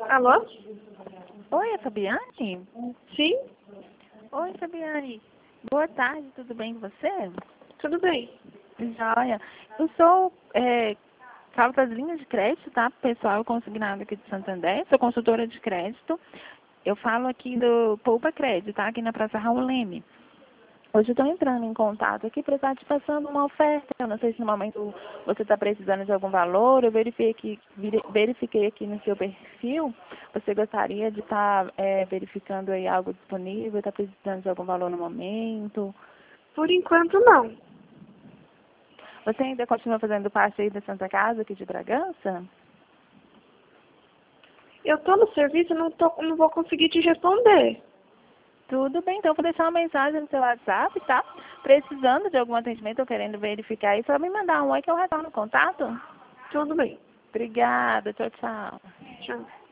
Alô? Oi, é Fabiane? Sim? Oi, Fabiane. Boa tarde, tudo bem com você? Tudo bem. Joia. Eu sou, falo das linhas de crédito, tá? Pessoal consignado aqui de Santander. Sou consultora de crédito. Eu falo aqui do Poupa Crédito, tá? Aqui na Praça Raul Leme. Hoje eu estou entrando em contato aqui para estar te passando uma oferta. Eu não sei se no momento você está precisando de algum valor. Eu verifiquei aqui no seu perfil. Você gostaria de estar verificando aí algo disponível? Está precisando de algum valor no momento? Por enquanto, não. Você ainda continua fazendo parte aí da Santa Casa aqui de Bragança? Eu tô no serviço e não vou conseguir te responder. Tudo bem, então eu vou deixar uma mensagem no seu WhatsApp, tá? Precisando de algum atendimento ou querendo verificar aí, só me mandar um oi que eu retorno o contato. Tudo bem. Obrigada, tchau, tchau. Tchau.